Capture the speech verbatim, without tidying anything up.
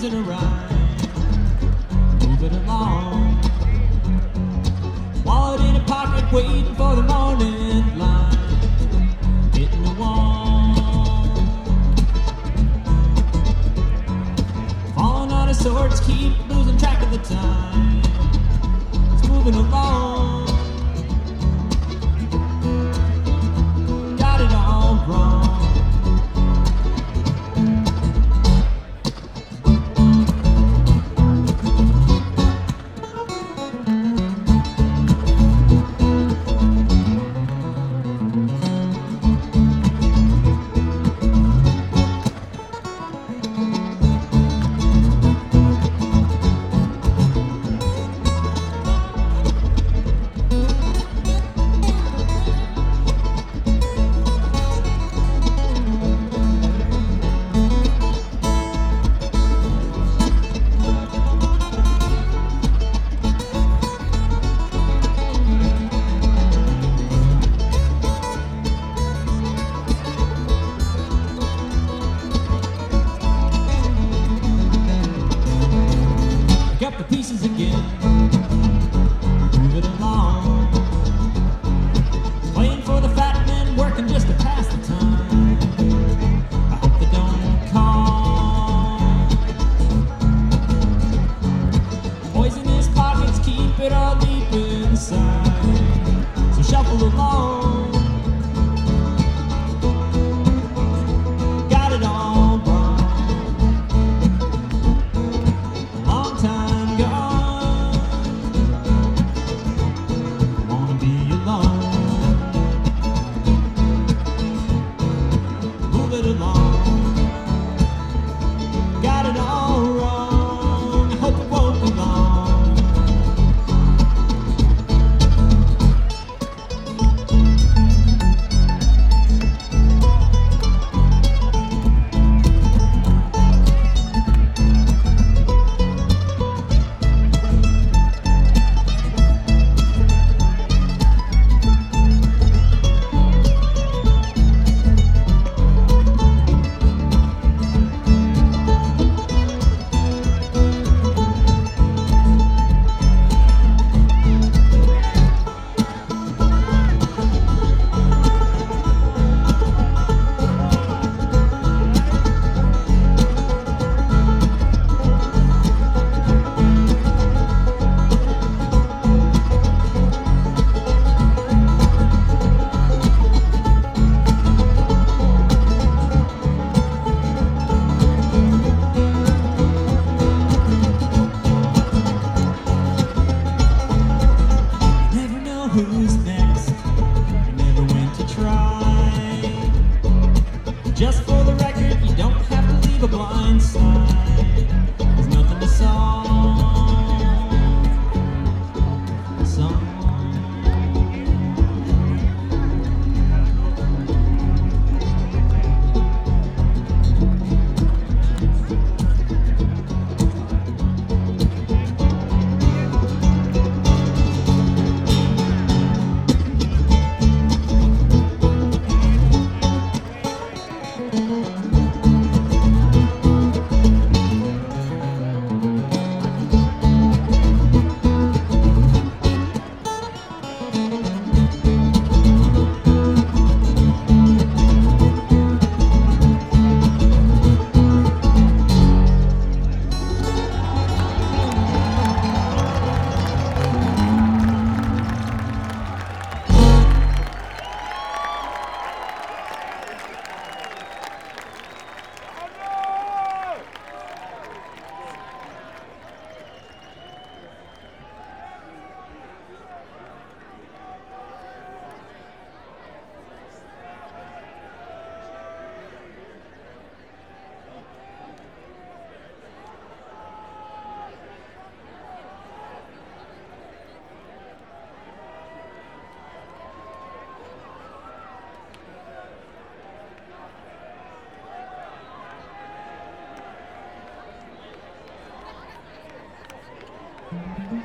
it a ride, move it along. Wallet in a pocket, waiting for the morning light, hitting the wall. Falling on his swords, keep losing track of the time. It's moving along. Got it all wrong. Got the pieces again, move it along. Playing for the fat men, working just to pass the time. I hope they don't call. Poisonous pockets, keep it all deep inside. So shuffle along. Got it all wrong. Long time gone. Wanna be alone. Move it along. Got it all wrong. I hope it won't be long. Who's next? You never went to try. Just for the record, you don't have to leave a blind side. There's nothing to solve. Some Thank you.